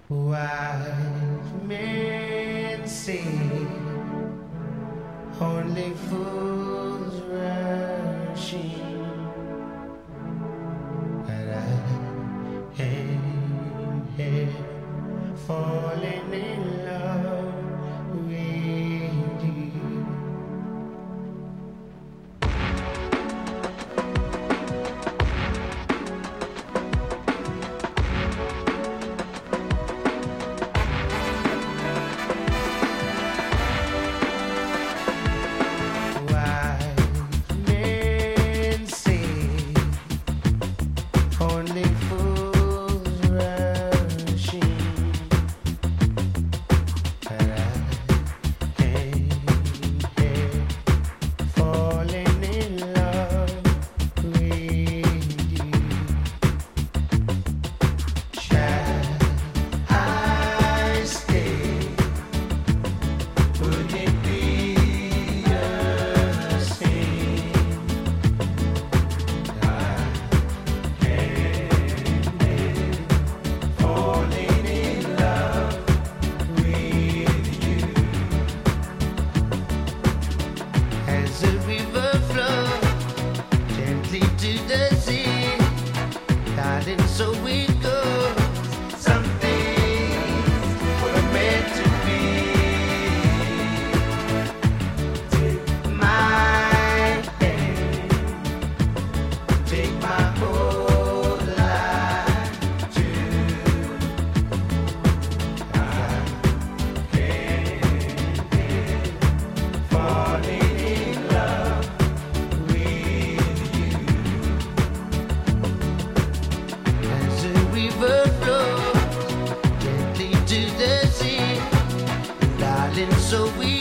Wise men say only fools rush in, but I am here falling in love with you. Only fools rush in, but I came here falling in love with you. Shall I stay? Would it be a sin? Falling in love with you. As a river flows gently to the sea, darling, so it goes. Some things were meant to be. Take my hand, take my whole life too. Falling in love with you. As a river flows gently to the sea, darling, so we